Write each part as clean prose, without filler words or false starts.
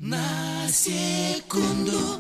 На секунду.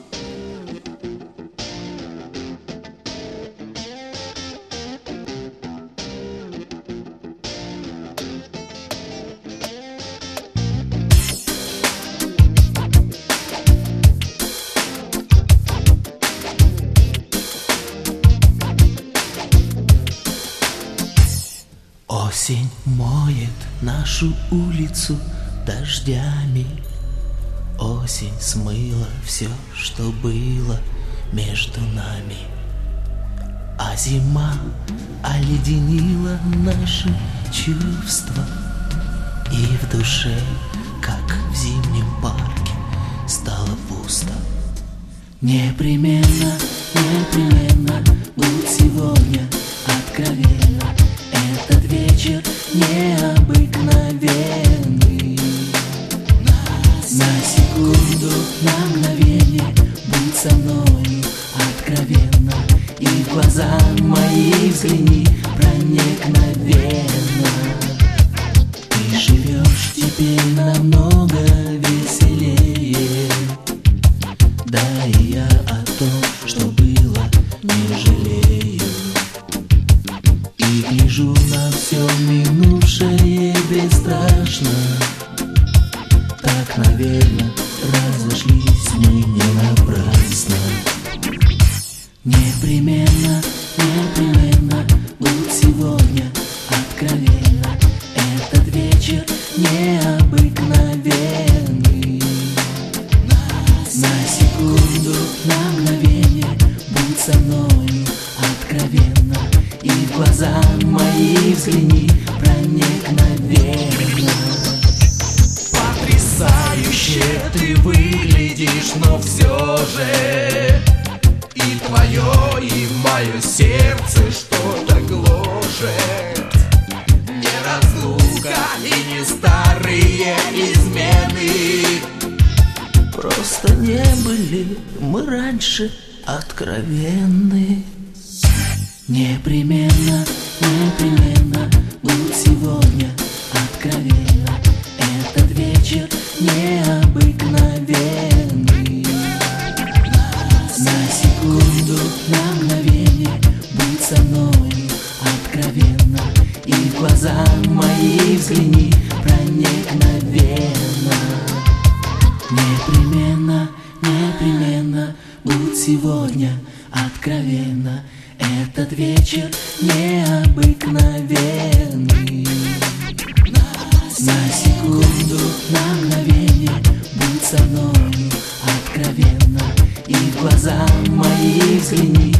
Осень моет нашу улицу дождями. Осень смыла все, что было между нами. А зима оледенила наши чувства. И в душе, как в зимнем парке, стало пусто. Непременно, непременно будь сегодня откровенно. Этот вечер необыкновенный. На секунду, на мгновение будь со мною откровенно. И в глаза мои взгляни проникновенно. Ты живешь теперь намного веселее. Да и я о том, что было, не жалею. И гляжу на все минувшее бесстрашно. Так, наверно, разошлись мы не напрасно. Непременно, непременно будь сегодня откровенно. Этот вечер необыкновенный. На секунду, на мгновение будь со мною откровенно. И в глаза мои взгляни проникновенно. Потрясающе ты выглядишь, но все же и твое, и мое сердце что-то гложет. Не разлука и не старые измены. Просто не были мы раньше откровенны. Непременно, непременно будь сегодня откровенно. Этот вечер необыкновенный. На секунду, на мгновение будь со мною откровенно. И в глаза мои взгляни проникновенно. Непременно, непременно будь сегодня откровенно. Этот вечер необыкновенный. На секунду, на мгновение будь со мною откровенно. И в глаза мои взгляни